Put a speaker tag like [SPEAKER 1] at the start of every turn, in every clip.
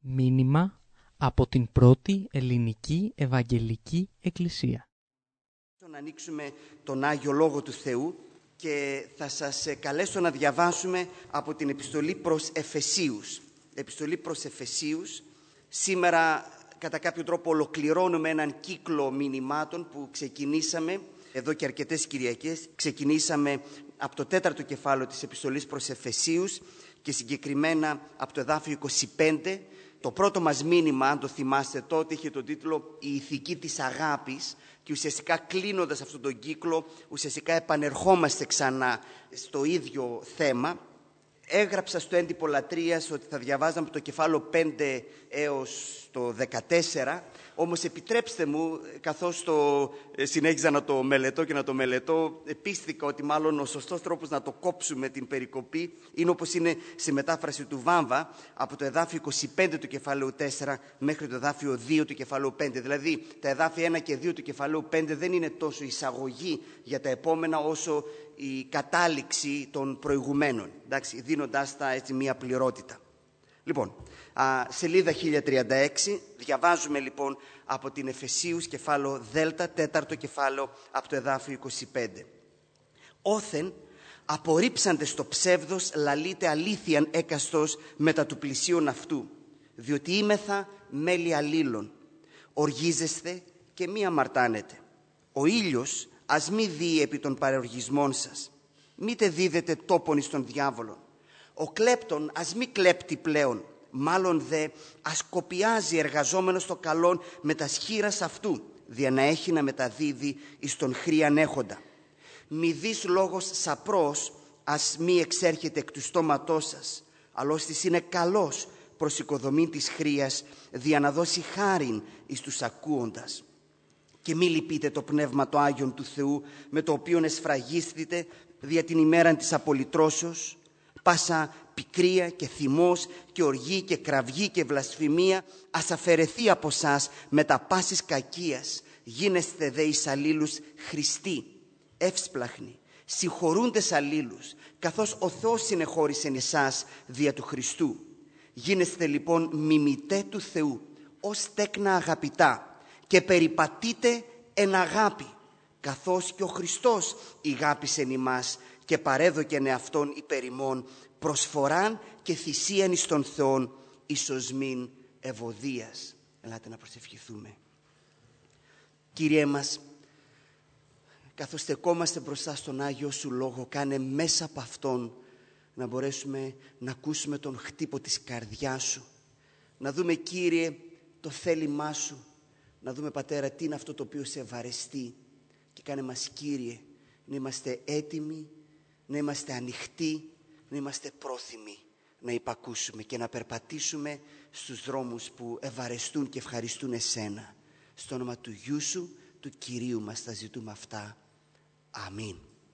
[SPEAKER 1] Μήνυμα από την πρώτη ελληνική Ευαγγελική Εκκλησία.
[SPEAKER 2] Να ανοίξουμε τον Άγιο Λόγο του Θεού και θα σας καλέσω να διαβάσουμε από την Επιστολή προς Εφεσίους. Επιστολή προς Εφεσίους. Σήμερα κατά κάποιο τρόπο ολοκληρώνουμε έναν κύκλο μηνυμάτων που ξεκινήσαμε εδώ και αρκετές Κυριακές. Ξεκινήσαμε από το 4ο κεφάλαιο της Επιστολής προς Εφεσίους και συγκεκριμένα από το εδάφιο 25. Το πρώτο μας μήνυμα, αν το θυμάστε τότε, είχε τον τίτλο «Η ηθική της αγάπης» και ουσιαστικά κλείνοντας αυτόν τον κύκλο, ουσιαστικά επανερχόμαστε ξανά στο ίδιο θέμα. Έγραψα στο έντυπο λατρείας ότι θα διαβάζαμε από το κεφάλαιο 5 έως το 14, όμως επιτρέψτε μου, καθώς συνέχιζα να το μελετώ και να το μελετώ, πίστηκα ότι μάλλον ο σωστός τρόπος να το κόψουμε την περικοπή είναι όπως είναι στη μετάφραση του Βάμβα, από το εδάφιο 25 του κεφαλαίου 4 μέχρι το εδάφιο 2 του κεφαλαίου 5. Δηλαδή τα εδάφια 1 και 2 του κεφαλαίου 5 δεν είναι τόσο εισαγωγή για τα επόμενα όσο η κατάληξη των προηγουμένων, εντάξει, δίνοντάς τα έτσι μία πληρότητα. Λοιπόν, σελίδα 1036, διαβάζουμε λοιπόν από την Εφεσίους κεφάλαιο Δέλτα, 4ο κεφάλαιο από το εδάφιο 25. Όθεν απορρίψαντες το ψεύδος λαλείτε αλήθειαν έκαστος μετά του πλησίον αυτού, διότι είμεθα μέλη αλλήλων. Οργίζεστε και μη αμαρτάνετε. Ο ήλιος ας μη δει επί των παροργισμών σας, μήτε δίδετε τόπον εις τον διάβολον. Ο κλέπτον ας μη κλέπτει πλέον, μάλλον δε ας κοπιάζει εργαζόμενος το καλόν με τα σχήρας αυτού, δια να έχει να μεταδίδει εις τον χρήαν έχοντα. Μη δεις λόγος σαπρός, ας μη εξέρχεται εκ του στόματός σας, αλλώστης είναι καλός προς οικοδομή της χρείας, δια να δώσει χάριν εις τους ακούοντας. Και μη λυπείτε το Πνεύμα το Άγιον του Θεού, με το οποίον εσφραγίσθητε δια την ημέραν της απολυτρώσεως, πάσα πικρία και θυμός και οργή και κραυγή και βλασφημία ας αφαιρεθεί από σας με τα πάσης κακίας, γίνεστε δε εις αλλήλους Χριστοί, εύσπλαχνοι, συγχωρούντες αλλήλους, καθώς ο Θεός συνεχώρησεν εσάς δια του Χριστού. Γίνεστε λοιπόν μιμητέ του Θεού, ως τέκνα αγαπητά, και περιπατείτε εν αγάπη, καθώς και ο Χριστός ηγάπησεν ημάς και παρέδοκεν εαυτόν υπέρ ημών προσφοράν και θυσίαν εις τον Θεόν εις οσμήν ευωδίας. Ελάτε να προσευχηθούμε. Κύριε μας, καθώς στεκόμαστε μπροστά στον Άγιο Σου Λόγο, κάνε μέσα από Αυτόν να μπορέσουμε να ακούσουμε τον χτύπο της καρδιάς Σου, να δούμε, Κύριε, το θέλημά Σου, να δούμε, Πατέρα, τι είναι αυτό το οποίο σε ευαρεστεί, και κάνε μας, Κύριε, να είμαστε έτοιμοι, να είμαστε ανοιχτοί, να είμαστε πρόθυμοι να υπακούσουμε και να περπατήσουμε στους δρόμους που ευαρεστούν και ευχαριστούν Εσένα. Στο όνομα του Γιού Σου, του Κυρίου μας, τα ζητούμε αυτά. Αμήν.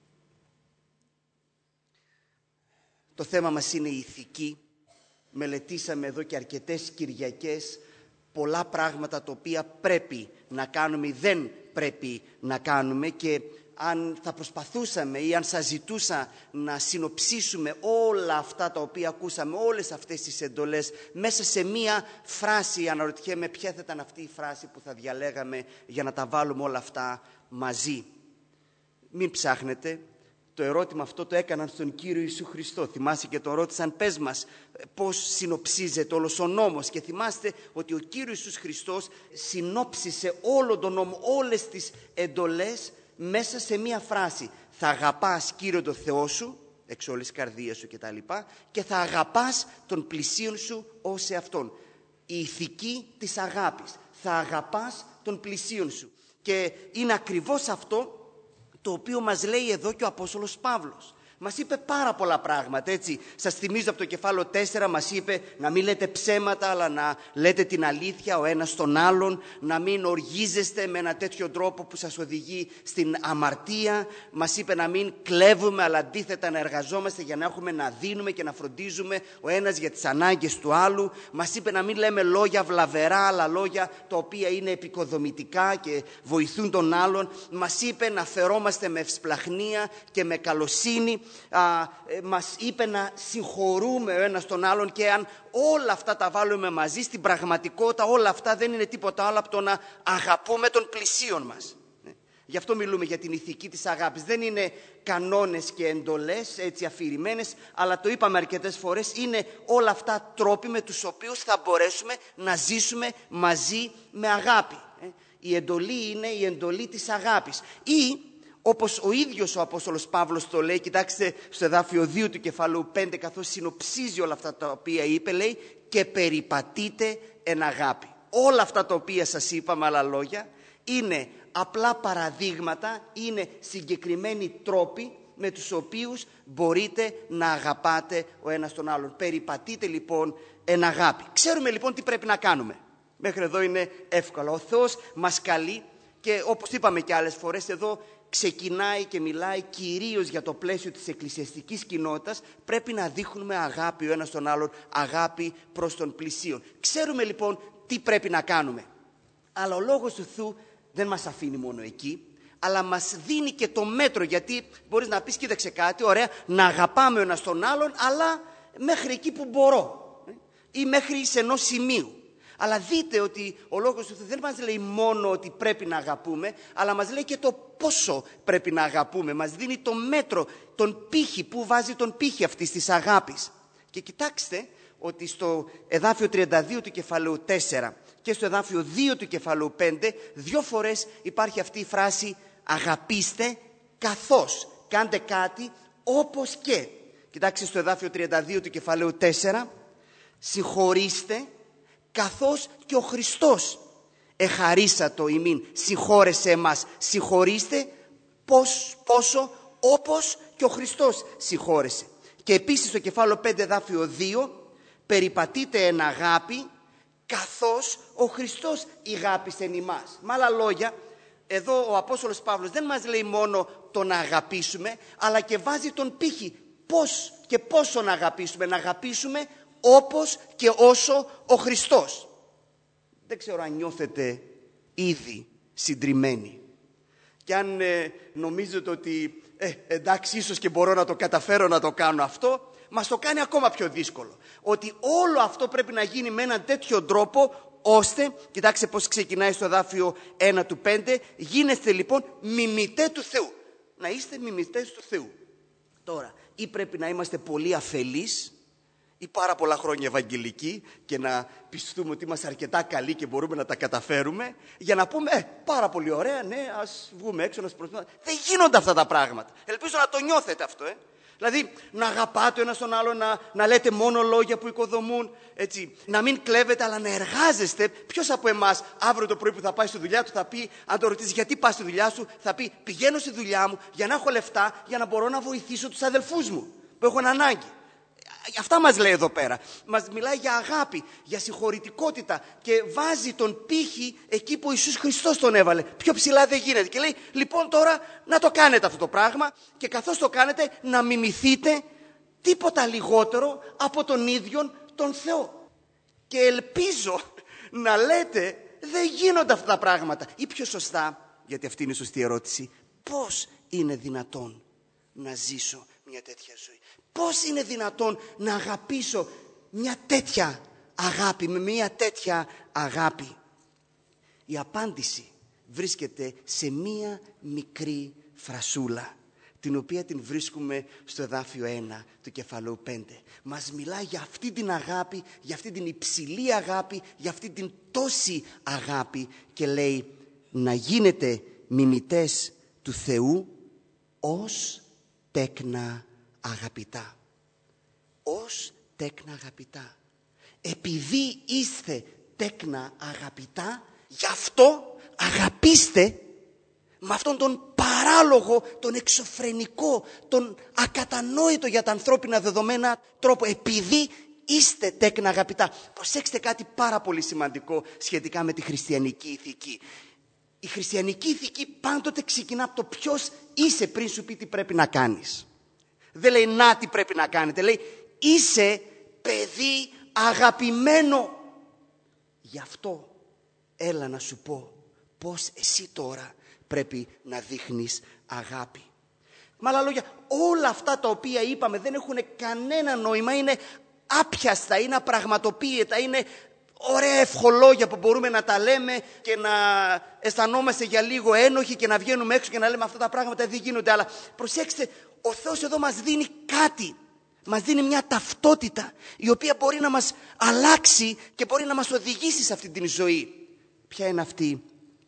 [SPEAKER 2] Το θέμα μας είναι η ηθική. Μελετήσαμε εδώ και αρκετές Κυριακές πολλά πράγματα τα οποία πρέπει να κάνουμε ή δεν πρέπει να κάνουμε, και αν θα προσπαθούσαμε ή αν σας ζητούσα να συνοψίσουμε όλα αυτά τα οποία ακούσαμε, όλες αυτές τις εντολές μέσα σε μία φράση, αναρωτιέμαι ποια θα ήταν αυτή η φράση που θα διαλέγαμε για να τα βάλουμε όλα αυτά μαζί. Μην ψάχνετε. Το ερώτημα αυτό το έκαναν στον Κύριο Ιησού Χριστό. Θυμάστε και τον ρώτησαν, πες μας πώς συνοψίζεται όλος ο νόμος, και θυμάστε ότι ο Κύριος Ιησούς Χριστός συνόψισε όλο τον νόμο, όλες τις εντολές μέσα σε μία φράση. Θα αγαπάς Κύριο τον Θεό σου εξ όλης καρδίας σου κτλ. Και θα αγαπάς τον πλησίον σου ως εαυτόν. Η ηθική της αγάπης. Θα αγαπάς τον πλησίον σου. Και είναι ακριβώς αυτό το οποίο μας λέει εδώ και ο Απόστολος Παύλος. Μας είπε πάρα πολλά πράγματα, έτσι. Σας θυμίζω από το κεφάλαιο 4 μας είπε να μην λέτε ψέματα, αλλά να λέτε την αλήθεια ο ένας τον άλλον, να μην οργίζεστε με ένα τέτοιο τρόπο που σας οδηγεί στην αμαρτία. Μας είπε να μην κλέβουμε, αλλά αντίθετα να εργαζόμαστε για να έχουμε να δίνουμε και να φροντίζουμε ο ένας για τις ανάγκες του άλλου. Μας είπε να μην λέμε λόγια βλαβερά, αλλά λόγια τα οποία είναι επικοδομητικά και βοηθούν τον άλλον. Μας είπε να φερόμαστε με ευσπλαχνία και με καλοσύνη μας είπε να συγχωρούμε ο ένας τον άλλον, και αν όλα αυτά τα βάλουμε μαζί, στην πραγματικότητα όλα αυτά δεν είναι τίποτα άλλο από το να αγαπούμε τον πλησίον μας. Γι' αυτό μιλούμε για την ηθική της αγάπης. Δεν είναι κανόνες και εντολές έτσι αφηρημένες, αλλά το είπαμε αρκετές φορές, είναι όλα αυτά τρόποι με τους οποίους θα μπορέσουμε να ζήσουμε μαζί με αγάπη. Η εντολή είναι η εντολή της αγάπης. Ή, όπως ο ίδιος ο Απόστολος Παύλος το λέει, κοιτάξτε στο εδάφιο 2 του κεφαλαίου 5, καθώς συνοψίζει όλα αυτά τα οποία είπε, λέει, και περιπατείτε εν αγάπη. Όλα αυτά τα οποία σας είπα με άλλα λόγια είναι απλά παραδείγματα, είναι συγκεκριμένοι τρόποι με τους οποίους μπορείτε να αγαπάτε ο ένας τον άλλον. Περιπατείτε λοιπόν εν αγάπη. Ξέρουμε λοιπόν τι πρέπει να κάνουμε. Μέχρι εδώ είναι εύκολο. Ο Θεός μας καλεί, και όπως είπαμε και άλλες φορές, εδώ ξεκινάει και μιλάει κυρίως για το πλαίσιο της εκκλησιαστικής κοινότητας. Πρέπει να δείχνουμε αγάπη ο ένας τον άλλον, αγάπη προς τον πλησίον. Ξέρουμε λοιπόν τι πρέπει να κάνουμε. Αλλά ο Λόγος του Θεού δεν μας αφήνει μόνο εκεί, αλλά μας δίνει και το μέτρο, γιατί μπορείς να πεις, κοίταξε κάτι, ωραία, να αγαπάμε ο ένας τον άλλον, αλλά μέχρι εκεί που μπορώ, ή μέχρι σε ενός σημείου. Αλλά δείτε ότι ο Λόγος του Θεού δεν μας λέει μόνο ότι πρέπει να αγαπούμε, αλλά μας λέει και το πόσο πρέπει να αγαπούμε. Μας δίνει το μέτρο, τον πύχη, που βάζει τον πύχη αυτής της αγάπης. Και κοιτάξτε ότι στο εδάφιο 32 του κεφαλαίου 4 και στο εδάφιο 2 του κεφαλαίου 5, 2 φορές υπάρχει αυτή η φράση αγαπήστε καθώς, κάντε κάτι όπως και. Κοιτάξτε στο εδάφιο 32 του κεφαλαίου 4, συγχωρήστε καθώς και ο Χριστός εχαρίσατο ημίν, συγχώρεσε εμάς. Συγχωρήστε πόσο, όπως και ο Χριστός συγχώρεσε. Και επίσης στο κεφάλαιο 5 εδάφιο 2, περιπατείτε εν αγάπη καθώς ο Χριστός ηγάπησεν ημάς. Με άλλα λόγια, εδώ ο Απόστολος Παύλος δεν μας λέει μόνο το να αγαπήσουμε, αλλά και βάζει τον πύχη πώς και πόσο να αγαπήσουμε. Να αγαπήσουμε όπως και όσο ο Χριστός. Δεν ξέρω αν νιώθετε ήδη συντριμμένοι. Και αν νομίζετε ότι εντάξει, ίσως και μπορώ να το καταφέρω να το κάνω αυτό, μας το κάνει ακόμα πιο δύσκολο. Ότι όλο αυτό πρέπει να γίνει με έναν τέτοιο τρόπο, ώστε, κοιτάξτε πώς ξεκινάει στο εδάφιο 1 του 5, γίνεστε λοιπόν μιμητές του Θεού. Να είστε μιμητές του Θεού. Τώρα, ή πρέπει να είμαστε πολύ αφελείς, ή πάρα πολλά χρόνια ευαγγελικοί και να πιστούμε ότι είμαστε αρκετά καλοί και μπορούμε να τα καταφέρουμε, για να πούμε πάρα πολύ ωραία, ναι, ας βγούμε έξω να προσπαθούμε. Δεν γίνονται αυτά τα πράγματα. Ελπίζω να το νιώθετε αυτό. Δηλαδή να αγαπάτε ο ένας τον άλλο, να λέτε μόνο λόγια που οικοδομούν, έτσι, να μην κλέβετε αλλά να εργάζεστε. Ποιος από εμάς αύριο το πρωί που θα πάει στη δουλειά του θα πει, αν το ρωτήσει γιατί πας στη δουλειά σου, θα πει πηγαίνω στη δουλειά μου για να έχω λεφτά, για να μπορώ να βοηθήσω τους αδελφούς μου που έχουν ανάγκη. Αυτά μας λέει εδώ πέρα. Μας μιλάει για αγάπη, για συγχωρητικότητα και βάζει τον πύχη εκεί που ο Ιησούς Χριστός τον έβαλε. Πιο ψηλά δεν γίνεται. Και λέει, λοιπόν τώρα να το κάνετε αυτό το πράγμα, και καθώς το κάνετε να μιμηθείτε τίποτα λιγότερο από τον ίδιον τον Θεό. Και ελπίζω να λέτε, δεν γίνονται αυτά τα πράγματα. Ή πιο σωστά, γιατί αυτή είναι η σωστή ερώτηση, πώς είναι δυνατόν να ζήσω μια τέτοια ζωή? Πώς είναι δυνατόν να αγαπήσω μια τέτοια αγάπη, με μια τέτοια αγάπη? Η απάντηση βρίσκεται σε μια μικρή φρασούλα, την οποία την βρίσκουμε στο εδάφιο 1 του κεφαλαίου 5. Μας μιλάει για αυτή την αγάπη, για αυτή την υψηλή αγάπη, για αυτή την τόση αγάπη, και λέει να γίνετε μιμητές του Θεού ως τέκνα αγαπητά. Ως τέκνα αγαπητά. Επειδή είστε τέκνα αγαπητά, γι' αυτό αγαπήστε με αυτόν τον παράλογο, τον εξωφρενικό, τον ακατανόητο για τα ανθρώπινα δεδομένα τρόπο. Επειδή είστε τέκνα αγαπητά. Προσέξτε κάτι πάρα πολύ σημαντικό σχετικά με τη χριστιανική ηθική. Η χριστιανική ηθική πάντοτε ξεκινά από το ποιος είσαι πριν σου πει τι πρέπει να κάνεις. Δεν λέει να τι πρέπει να κάνετε, λέει είσαι παιδί αγαπημένο. Γι' αυτό έλα να σου πω πώς εσύ τώρα πρέπει να δείχνεις αγάπη. Με άλλα λόγια, όλα αυτά τα οποία είπαμε δεν έχουν κανένα νόημα, είναι άπιαστα, είναι απραγματοποιητά, είναι ωραία ευχολόγια που μπορούμε να τα λέμε και να αισθανόμαστε για λίγο ένοχοι και να βγαίνουμε έξω και να λέμε αυτά τα πράγματα δεν γίνονται. Αλλά προσέξτε, ο Θεός εδώ μας δίνει κάτι. Μας δίνει μια ταυτότητα η οποία μπορεί να μας αλλάξει και μπορεί να μας οδηγήσει σε αυτή την ζωή. Ποια είναι αυτή?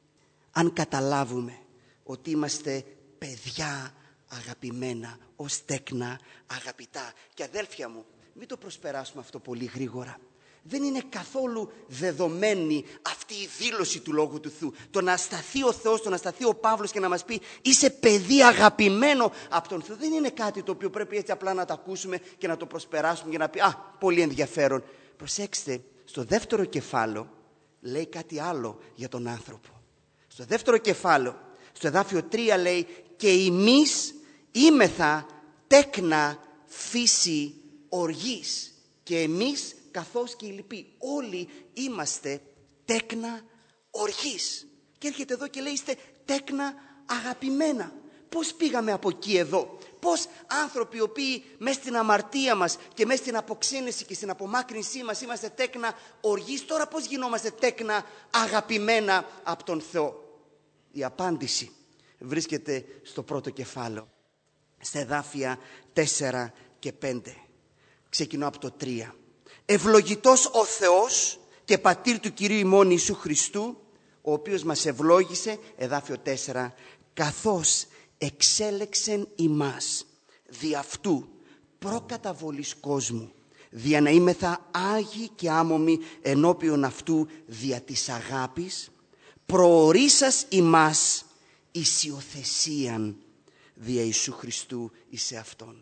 [SPEAKER 2] Αν καταλάβουμε ότι είμαστε παιδιά αγαπημένα, ως τέκνα αγαπητά. Και αδέλφια μου, μην το προσπεράσουμε αυτό πολύ γρήγορα. Δεν είναι καθόλου δεδομένη αυτή η δήλωση του Λόγου του Θεού. Το να σταθεί ο Θεός, το να σταθεί ο Παύλος και να μας πει είσαι παιδί αγαπημένο από τον Θεό, δεν είναι κάτι το οποίο πρέπει έτσι απλά να το ακούσουμε και να το προσπεράσουμε και να πει πολύ ενδιαφέρον. Προσέξτε, στο δεύτερο κεφάλαιο λέει κάτι άλλο για τον άνθρωπο. Στο δεύτερο κεφάλαιο, στο εδάφιο 3 λέει και εμείς είμεθα τέκνα φύση οργής. Και εμείς καθώς και οι λοιποί, όλοι είμαστε τέκνα οργής. Και έρχεται εδώ και λέει είστε τέκνα αγαπημένα. Πώς πήγαμε από εκεί εδώ? Πώς άνθρωποι οι οποίοι μέσα στην αμαρτία μας και μέσα στην αποξένεση και στην απομάκρυνσή μας είμαστε τέκνα οργής, τώρα πώς γινόμαστε τέκνα αγαπημένα από τον Θεό? Η απάντηση βρίσκεται στο πρώτο κεφάλαιο, στα εδάφια 4 και 5. Ξεκινώ από το 3. Ευλογητός ο Θεός και πατήρ του Κυρίου ημών Ιησού Χριστού, ο οποίος μας ευλόγησε, εδάφιο 4, καθώς εξέλεξεν ημάς δι' αυτού προκαταβολής κόσμου, δια να είμεθα άγιοι και άμωμοι ενώπιον αυτού δια της αγάπης, προορίσας ημάς εις υιοθεσίαν δια Ιησού Χριστού εις εαυτόν.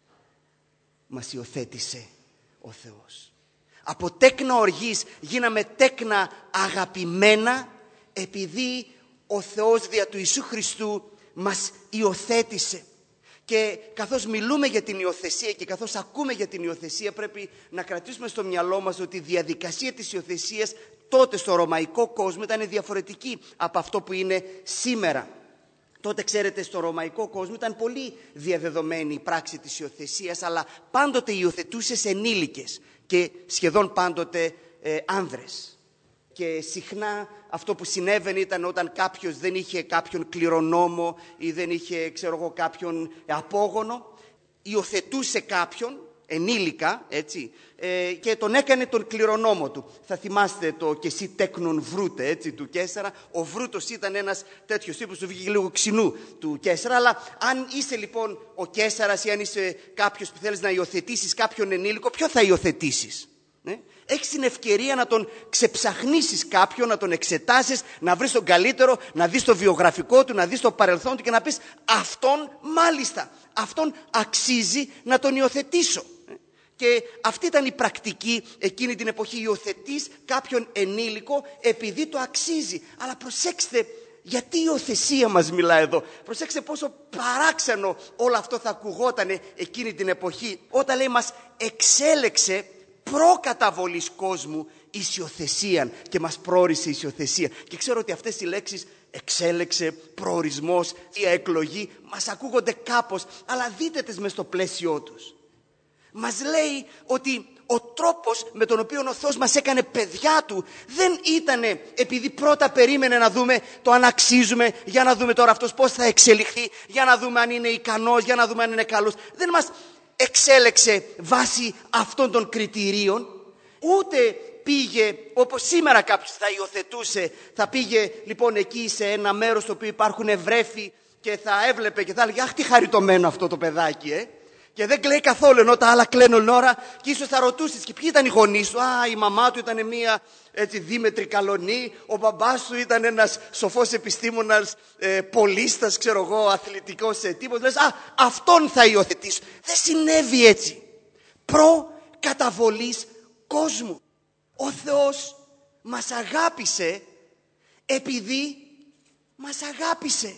[SPEAKER 2] Μας υιοθέτησε ο Θεός. Από τέκνα οργής γίναμε τέκνα αγαπημένα επειδή ο Θεός δια του Ιησού Χριστού μας υιοθέτησε. Και καθώς μιλούμε για την υιοθεσία και καθώς ακούμε για την υιοθεσία, πρέπει να κρατήσουμε στο μυαλό μας ότι η διαδικασία της υιοθεσίας τότε στο ρωμαϊκό κόσμο ήταν διαφορετική από αυτό που είναι σήμερα. Τότε, ξέρετε, στο ρωμαϊκό κόσμο ήταν πολύ διαδεδομένη η πράξη της υιοθεσίας, αλλά πάντοτε υιοθετούσες ενήλικες και σχεδόν πάντοτε άνδρες. Και συχνά αυτό που συνέβαινε ήταν όταν κάποιος δεν είχε κάποιον κληρονόμο ή δεν είχε, κάποιον απόγονο, υιοθετούσε κάποιον ενήλικα, έτσι, και τον έκανε τον κληρονόμο του. Θα θυμάστε το «και εσύ τέκνον βρούτε», έτσι, του Καίσαρα. Ο Βρούτος ήταν ένας τέτοιος τύπος, του βγήκε λίγο ξινού του Καίσαρα. Αλλά αν είσαι λοιπόν ο Καίσαρας ή αν είσαι κάποιος που θέλεις να υιοθετήσεις κάποιον ενήλικο, ποιο θα υιοθετήσεις? Έχεις την ευκαιρία να τον ξεψαχνίσεις κάποιον, να τον εξετάσεις, να βρεις τον καλύτερο, να δεις το βιογραφικό του, να δεις το παρελθόν του και να πεις αυτόν μάλιστα, αυτόν αξίζει να τον υιοθετήσω. Και αυτή ήταν η πρακτική εκείνη την εποχή. Υιοθετείς κάποιον ενήλικο επειδή το αξίζει. Αλλά προσέξτε, γιατί η υιοθεσία μας μιλά εδώ? Προσέξτε πόσο παράξενο όλο αυτό θα ακουγόταν εκείνη την εποχή, όταν λέει μας εξέλεξε προκαταβολής κόσμου εις υιοθεσίαν, και μας προόρισε εις υιοθεσία. Και ξέρω ότι αυτές οι λέξεις εξέλεξε, προορισμός, θεία εκλογή μας ακούγονται κάπως, αλλά δείτε τις μες στο πλαίσιό τους. Μας λέει ότι ο τρόπος με τον οποίο ο Θεός μας έκανε παιδιά του δεν ήταν επειδή πρώτα περίμενε να δούμε το αν αξίζουμε, για να δούμε τώρα αυτός πώς θα εξελιχθεί, για να δούμε αν είναι ικανός, για να δούμε αν είναι καλός. Δεν μας εξέλεξε βάσει αυτών των κριτηρίων, ούτε πήγε όπως σήμερα κάποιος θα υιοθετούσε, θα πήγε λοιπόν εκεί σε ένα μέρος στο οποίο υπάρχουν βρέφη και θα έβλεπε και θα έλεγε αχ τι χαριτωμένο αυτό το παιδάκι, και δεν κλαίει καθόλου, ενώ τα άλλα κλαίνουν όλη ώρα. Και ίσως θα ρωτούσες και ποιοι ήταν οι γονείς σου? Η μαμά του ήταν μία έτσι δίμετρη καλονή, ο μπαμπάς σου ήταν ένας σοφός επιστήμονας, πολίστας, αθλητικός τύπος. Λες αυτόν θα υιοθετήσω. Δεν συνέβη έτσι. Προκαταβολής κόσμου. Ο Θεός μας αγάπησε επειδή μας αγάπησε.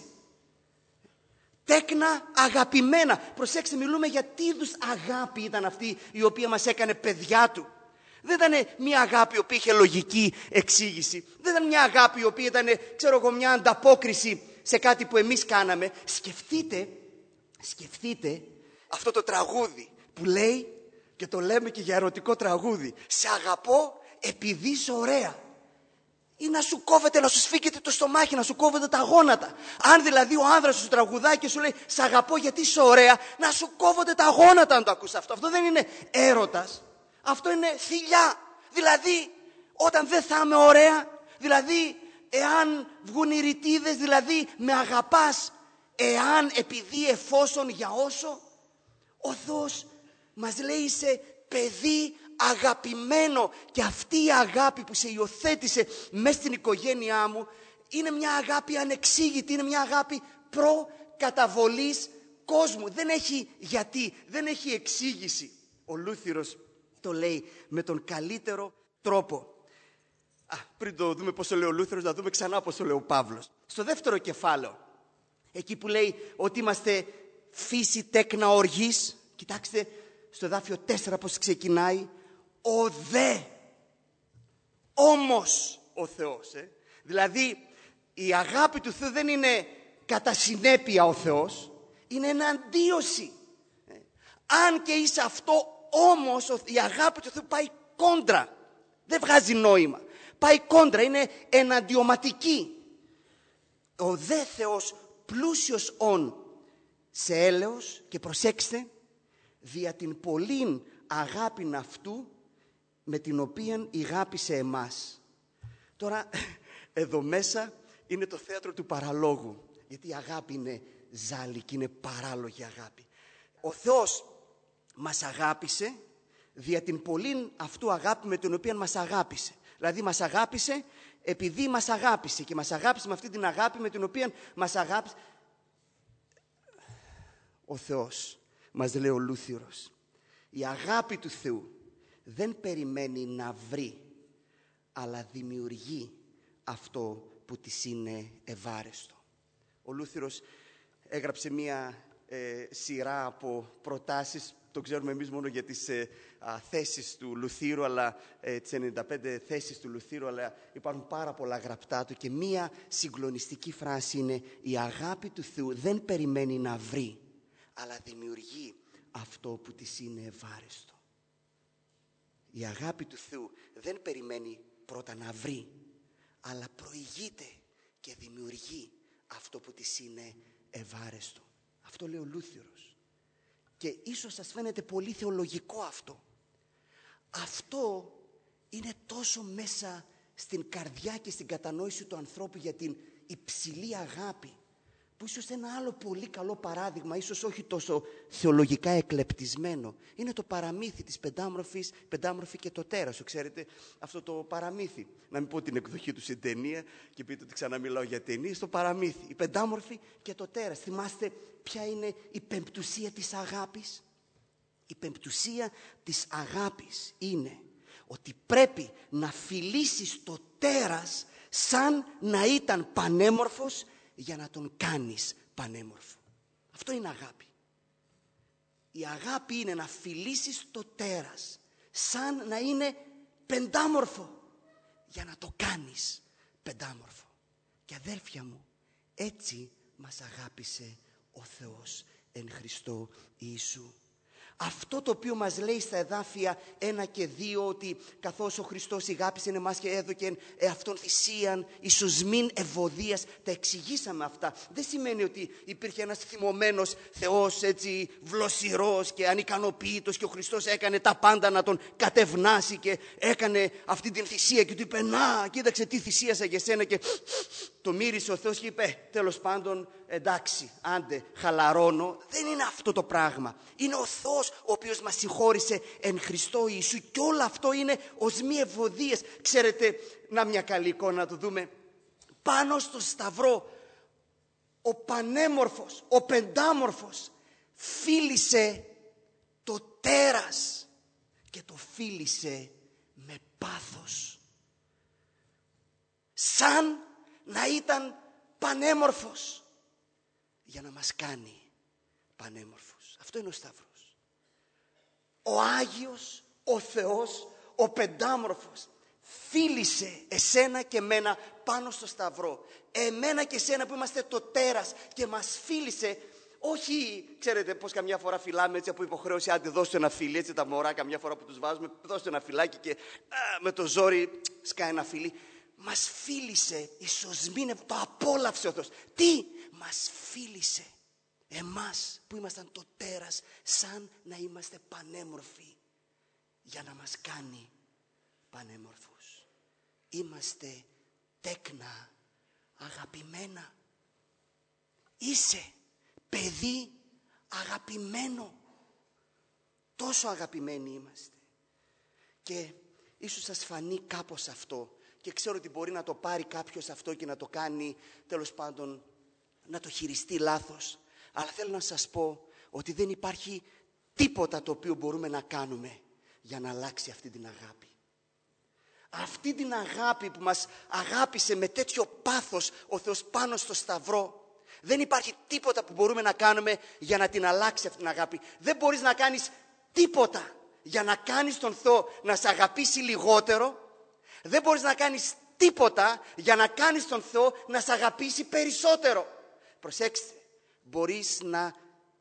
[SPEAKER 2] Τέκνα αγαπημένα. Προσέξτε, μιλούμε για τι είδους αγάπη ήταν αυτή η οποία μας έκανε παιδιά του. Δεν ήταν μια αγάπη η οποία είχε λογική εξήγηση. Δεν ήταν μια αγάπη η οποία ήταν, μια ανταπόκριση σε κάτι που εμείς κάναμε. Σκεφτείτε Σκεφτείτε αυτό το τραγούδι που λέει, και το λέμε και για ερωτικό τραγούδι, «Σε αγαπώ επειδή είσαι ωραία». Ή να σου κόβεται, να σου σφίγγεται το στομάχι, να σου κόβεται τα γόνατα. Αν δηλαδή ο άνδρας σου τραγουδάει και σου λέει «Σ' αγαπώ γιατί είσαι ωραία», να σου κόβονται τα γόνατα αν το ακούς αυτό. Αυτό δεν είναι έρωτας. Αυτό είναι θηλιά. Δηλαδή, όταν δεν θα είμαι ωραία, δηλαδή, εάν βγουν οι ρητίδες, δηλαδή, με αγαπάς, εάν, επειδή, εφόσον, για όσο. Ο Θεός μας λέει «Είσαι παιδί αγαπημένο», και αυτή η αγάπη που σε υιοθέτησε μέσα στην οικογένειά μου είναι μια αγάπη ανεξήγητη, είναι μια αγάπη προκαταβολής κόσμου. Δεν έχει γιατί, δεν έχει εξήγηση. Ο Λούθυρος το λέει με τον καλύτερο τρόπο. Πριν το δούμε πώς το λέει ο Λούθυρος, να δούμε ξανά πώς το λέει ο Παύλος. Στο δεύτερο κεφάλαιο, εκεί που λέει ότι είμαστε φύση τέκνα οργής, κοιτάξτε στο εδάφιο 4 πώς ξεκινάει. «Ο δε, όμως ο Θεός». Δηλαδή η αγάπη του Θεού δεν είναι κατά συνέπεια ο Θεός, είναι εναντίωση. Αν και είσαι αυτό, όμως η αγάπη του Θεού πάει κόντρα. Δεν βγάζει νόημα. Πάει κόντρα, είναι εναντιωματική. «Ο δε Θεός πλούσιος ον σε έλεος», και προσέξτε, «δια την πολλήν αγάπην αυτού με την οποία ηγάπησε εμάς». Τώρα εδώ μέσα είναι το θέατρο του παραλόγου, γιατί η αγάπη είναι ζάλικη, είναι παράλογη αγάπη. Ο Θεός μας αγάπησε δια την πολλήν αυτού αγάπη με την οποία μας αγάπησε. Δηλαδή μας αγάπησε επειδή μας αγάπησε, και μας αγάπησε με αυτή την αγάπη με την οποία μας αγάπησε. Ο Θεός, μας λέει ο Λούθυρος, η αγάπη του Θεού δεν περιμένει να βρει, αλλά δημιουργεί αυτό που της είναι ευάρεστο. Ο Λούθυρος έγραψε μία σειρά από προτάσεις, το ξέρουμε εμείς μόνο για τις θέσεις του Λουθύρου, αλλά τις 95 θέσεις του Λουθύρου, αλλά υπάρχουν πάρα πολλά γραπτά του, και μία συγκλονιστική φράση είναι «Η αγάπη του Θεού δεν περιμένει να βρει, αλλά δημιουργεί αυτό που της είναι ευάρεστο». Η αγάπη του Θεού δεν περιμένει πρώτα να βρει, αλλά προηγείται και δημιουργεί αυτό που της είναι ευάρεστο. Αυτό λέει ο Λούθυρος. Και ίσως σας φαίνεται πολύ θεολογικό αυτό. Αυτό είναι τόσο μέσα στην καρδιά και στην κατανόηση του ανθρώπου για την υψηλή αγάπη, που ίσως ένα άλλο πολύ καλό παράδειγμα, ίσως όχι τόσο θεολογικά εκλεπτισμένο, είναι το παραμύθι της πεντάμορφη και το τέρας. Ξέρετε αυτό το παραμύθι? Να μην πω την εκδοχή του στην ταινία και πείτε ότι ξαναμιλάω για ταινίες. Το παραμύθι, η πεντάμορφη και το τέρας. Θυμάστε ποια είναι η πεμπτουσία της αγάπης? Η πεμπτουσία της αγάπης είναι ότι πρέπει να φιλήσεις το τέρας σαν να ήταν πανέμορφος, για να τον κάνεις πανέμορφο. Αυτό είναι αγάπη. Η αγάπη είναι να φιλήσεις το τέρας σαν να είναι πεντάμορφο, για να το κάνεις πεντάμορφο. Και αδέρφια μου, έτσι μας αγάπησε ο Θεός εν Χριστώ Ιησού. Αυτό το οποίο μας λέει στα εδάφια 1 και 2, ότι καθώς ο Χριστός ηγάπησε εμάς και έδωκεν αυτόν θυσίαν ίσως μην ευωδίας, τα εξηγήσαμε αυτά. Δεν σημαίνει ότι υπήρχε ένας θυμωμένος Θεός, έτσι βλοσιρός και ανικανοποίητος, και ο Χριστός έκανε τα πάντα να τον κατευνάσει και έκανε αυτή την θυσία και του είπε «Να, κοίταξε τι θυσίασα για σένα», και το μύρισε ο Θεός και είπε «Τέλος πάντων, εντάξει, άντε, χαλαρώνω». Δεν είναι αυτό το πράγμα. Είναι ο Θεός ο οποίος μας συγχώρησε εν Χριστώ Ιησού, και όλο αυτό είναι οσμοί ευωδίες. Ξέρετε, να μια καλή εικόνα να το δούμε. Πάνω στο σταυρό ο πανέμορφος, ο πεντάμορφος φίλησε το τέρας, και το φίλησε με πάθος, σαν να ήταν πανέμορφος, για να μας κάνει πανέμορφος. Αυτό είναι ο σταυρός. Ο Άγιος, ο Θεός, ο πεντάμορφος φίλησε εσένα και μένα πάνω στο σταυρό. Εμένα και εσένα που είμαστε το τέρας, και μας φίλησε Όχι, ξέρετε πώς καμιά φορά φυλάμε έτσι από υποχρέωση, άντε δώστε ένα φιλί, έτσι τα μωρά καμιά φορά που τους βάζουμε, δώστε ένα φυλάκι και με το ζόρι σκάει ένα φιλί. Μας φίλησε, ισοσμήνευε, το απόλαυσε ο Θεός. Τι, μας φίλησε εμάς που ήμασταν το τέρας, σαν να είμαστε πανέμορφοι, για να μας κάνει πανέμορφους. Είμαστε τέκνα αγαπημένα. Είσαι παιδί αγαπημένο. Τόσο αγαπημένοι είμαστε. Και ίσως σας φανεί κάπως αυτό. Και ξέρω ότι μπορεί να το πάρει κάποιος αυτό και να το κάνει, τέλος πάντων, να το χειριστεί λάθος. Αλλά θέλω να σας πω ότι δεν υπάρχει τίποτα το οποίο μπορούμε να κάνουμε για να αλλάξει αυτή την αγάπη. Αυτή την αγάπη που μας αγάπησε με τέτοιο πάθος ο Θεός πάνω στο Σταυρό, δεν υπάρχει τίποτα που μπορούμε να κάνουμε για να την αλλάξει αυτή την αγάπη. Δεν μπορείς να κάνεις τίποτα για να κάνεις τον Θεό να σε αγαπήσει λιγότερο. Δεν μπορείς να κάνεις τίποτα για να κάνεις τον Θεό να σε αγαπήσει περισσότερο. Προσέξτε, μπορείς να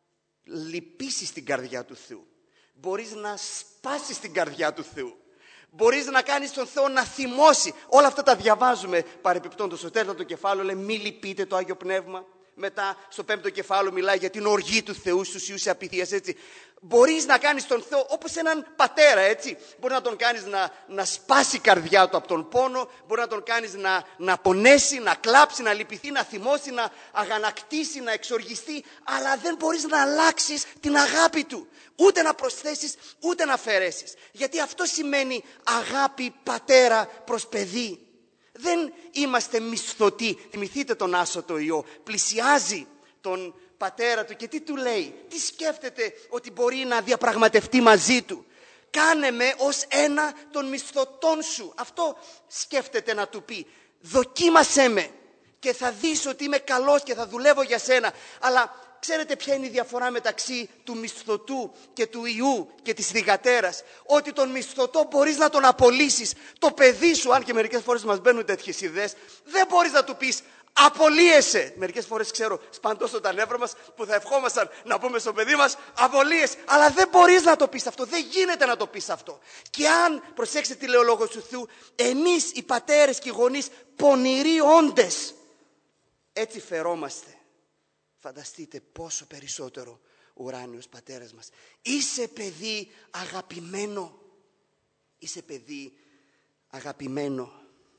[SPEAKER 2] λυπήσεις την καρδιά του Θεού. Μπορείς να σπάσεις την καρδιά του Θεού. Μπορείς να κάνεις τον Θεό να θυμώσει. Όλα αυτά τα διαβάζουμε παρεπιπτόντως. Στο 4ο κεφάλαιο λέει μη λυπείτε το Άγιο Πνεύμα. Μετά στο 5ο κεφάλαιο μιλάει για την οργή του Θεού στους ιούς απειθίας, έτσι. Μπορείς να κάνεις τον Θεό όπως έναν πατέρα, έτσι. Μπορεί να τον κάνεις να σπάσει η καρδιά του από τον πόνο. Μπορεί να τον κάνεις να πονέσει, να κλάψει, να λυπηθεί, να θυμώσει, να αγανακτήσει, να εξοργιστεί. Αλλά δεν μπορείς να αλλάξεις την αγάπη του. Ούτε να προσθέσεις, ούτε να αφαιρέσεις. Γιατί αυτό σημαίνει αγάπη πατέρα προς παιδί. Δεν είμαστε μισθωτοί. Θυμηθείτε τον άσωτο Ιώ. Πλησιάζει τον πατέρα του και τι του λέει? Τι σκέφτεται ότι μπορεί να διαπραγματευτεί μαζί του? Κάνε με ως ένα των μισθωτών σου. Αυτό σκέφτεται να του πει. Δοκίμασέ με και θα δεις ότι είμαι καλός και θα δουλεύω για σένα. Αλλά ξέρετε ποια είναι η διαφορά μεταξύ του μισθωτού και του ιού και της θυγατέρας? Ότι τον μισθωτό μπορείς να τον απολύσεις. Το παιδί σου, αν και μερικές φορές μας μπαίνουν τέτοιες ιδέες, δεν μπορείς να του πεις απολύεσαι. Μερικές φορές ξέρω σπάνε τόσο τα νεύρα μας που θα ευχόμασταν να πούμε στο παιδί μας απολύεσαι. Αλλά δεν μπορείς να το πεις αυτό. Δεν γίνεται να το πεις αυτό. Και αν, προσέξτε τι λέει ο Λόγος του Θεού, εμείς οι πατέρες και οι γονείς πονηροί όντες, έτσι φερόμαστε. Φανταστείτε πόσο περισσότερο ο ουράνιος πατέρας μας. Είσαι παιδί αγαπημένο. Είσαι παιδί αγαπημένο.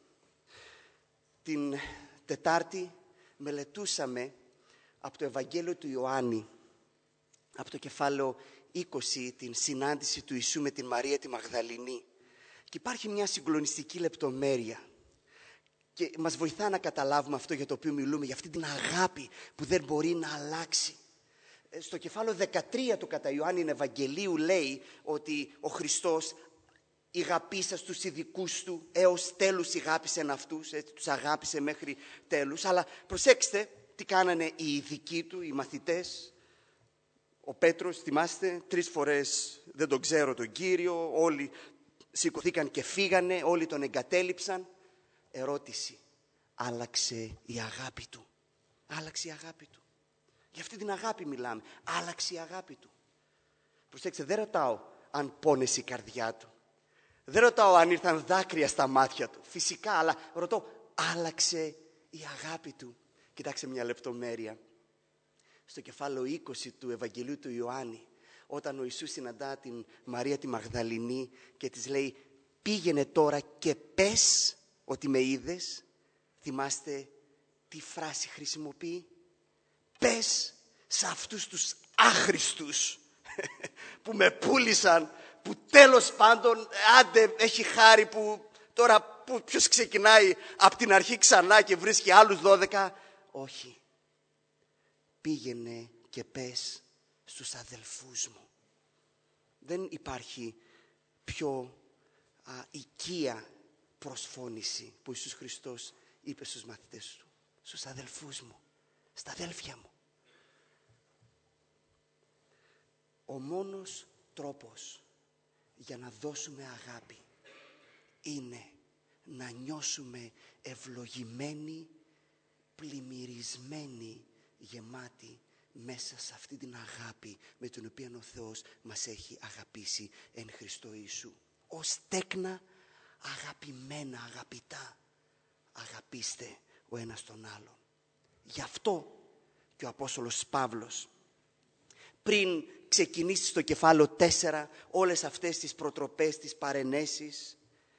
[SPEAKER 2] Την Τετάρτη μελετούσαμε από το Ευαγγέλιο του Ιωάννη, από το κεφάλαιο 20, την συνάντηση του Ιησού με την Μαρία τη Μαγδαληνή. Και υπάρχει μια συγκλονιστική λεπτομέρεια. Και μας βοηθά να καταλάβουμε αυτό για το οποίο μιλούμε, για αυτή την αγάπη που δεν μπορεί να αλλάξει. Στο κεφάλαιο 13 του κατά Ιωάννη Ευαγγελίου λέει ότι ο Χριστός ηγαπήσα στους ειδικούς του, έως τέλους ηγάπησεν αυτούς, έτσι, τους αγάπησε μέχρι τέλους. Αλλά προσέξτε τι κάνανε οι ειδικοί του, οι μαθητές. Ο Πέτρος, θυμάστε, 3 φορές δεν τον ξέρω τον Κύριο, όλοι σηκωθήκαν και φύγανε, όλοι τον εγκατέλειψαν. Ερώτηση, άλλαξε η αγάπη του? Άλλαξε η αγάπη του? Για αυτή την αγάπη μιλάμε. Άλλαξε η αγάπη του. Προσέξτε, δεν ρωτάω αν πόνεσε η καρδιά του. Δεν ρωτάω αν ήρθαν δάκρυα στα μάτια του. Φυσικά, αλλά ρωτώ, άλλαξε η αγάπη του? Κοιτάξτε μια λεπτομέρεια. Στο κεφάλαιο 20 του Ευαγγελίου του Ιωάννη, όταν ο Ιησούς συναντά την Μαρία τη Μαγδαληνή και της λέει, πήγαινε τώρα και πες ότι με είδες. Θυμάστε τι φράση χρησιμοποιεί? Πες σε αυτούς τους άχρηστους που με πούλησαν, που τέλος πάντων άντε έχει χάρη που τώρα ποιος ξεκινάει από την αρχή ξανά και βρίσκει άλλους 12. Όχι. Πήγαινε και πες στους αδελφούς μου. Δεν υπάρχει πιο οικία προσφώνηση που Ιησούς Χριστός είπε στους μαθητές του. Στους αδελφούς μου, στα αδέλφια μου. Ο μόνος τρόπος για να δώσουμε αγάπη είναι να νιώσουμε ευλογημένοι, πλημμυρισμένοι, γεμάτοι μέσα σε αυτή την αγάπη με την οποία ο Θεός μας έχει αγαπήσει εν Χριστώ Ιησού. Ως τέκνα αγαπημένα, αγαπητά, αγαπήστε ο ένας τον άλλον. Γι' αυτό και ο Απόστολος Παύλος, πριν ξεκινήσει στο κεφάλαιο 4 όλες αυτές τις προτροπές, τις παρενέσεις,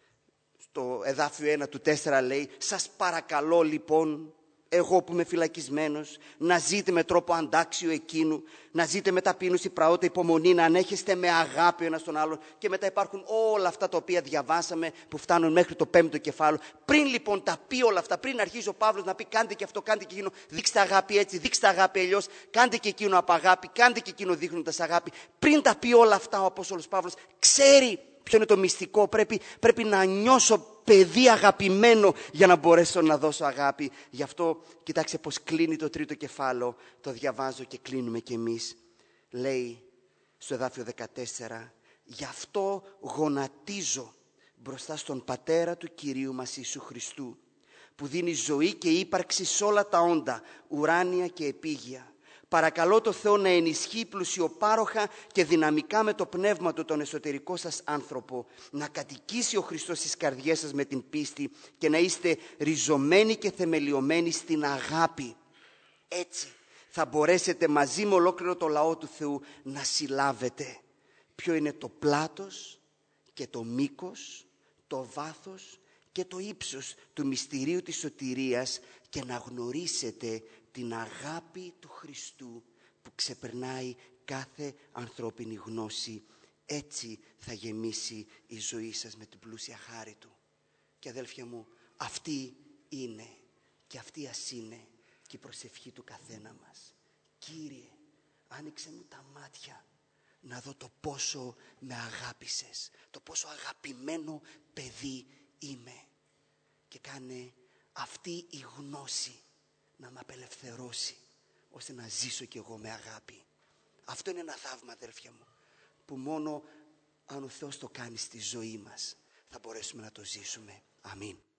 [SPEAKER 2] στο εδάφιο 1 του 4 λέει: σας παρακαλώ λοιπόν, εγώ που είμαι φυλακισμένος, να ζείτε με τρόπο αντάξιο εκείνου, να ζείτε με ταπείνωση, πραότητα, υπομονή, να ανέχεστε με αγάπη ο ένας τον άλλον. Και μετά υπάρχουν όλα αυτά τα οποία διαβάσαμε που φτάνουν μέχρι το 5ο κεφάλαιο. Πριν λοιπόν τα πει όλα αυτά, πριν αρχίζει ο Παύλος να πει κάντε και αυτό, κάντε και εκείνο, δείξτε αγάπη έτσι, δείξτε αγάπη αλλιώς, κάντε και εκείνο από αγάπη, κάντε και εκείνο δείχνοντας αγάπη. Πριν τα πει όλα αυτά ο Απόστολος Παύλος ξέρει ποιο είναι το μυστικό. Πρέπει να νιώσω παιδί αγαπημένο για να μπορέσω να δώσω αγάπη. Γι' αυτό κοιτάξτε πως κλείνει το 3ο κεφάλαιο. Το διαβάζω και κλείνουμε κι εμείς. Λέει στο εδάφιο 14: γι' αυτό γονατίζω μπροστά στον Πατέρα του Κυρίου μας Ιησού Χριστού, που δίνει ζωή και ύπαρξη σε όλα τα όντα, ουράνια και επίγεια. Παρακαλώ το Θεό να ενισχύει πλουσιοπάροχα και δυναμικά με το πνεύμα του τον εσωτερικό σας άνθρωπο, να κατοικήσει ο Χριστός στις καρδιές σας με την πίστη και να είστε ριζωμένοι και θεμελιωμένοι στην αγάπη. Έτσι θα μπορέσετε μαζί με ολόκληρο το λαό του Θεού να συλλάβετε ποιο είναι το πλάτος και το μήκος, το βάθος και το ύψος του μυστηρίου της σωτηρίας και να γνωρίσετε την αγάπη του Χριστού που ξεπερνάει κάθε ανθρώπινη γνώση. Έτσι θα γεμίσει η ζωή σας με την πλούσια χάρη Του. Και αδέλφια μου, αυτή είναι και αυτή ας είναι και η προσευχή του καθένα μας. Κύριε, άνοιξε μου τα μάτια να δω το πόσο με αγάπησες, το πόσο αγαπημένο παιδί είμαι, και κάνε αυτή η γνώση να με απελευθερώσει ώστε να ζήσω κι εγώ με αγάπη. Αυτό είναι ένα θαύμα, αδέρφια μου, που μόνο αν ο Θεός το κάνει στη ζωή μας θα μπορέσουμε να το ζήσουμε. Αμήν.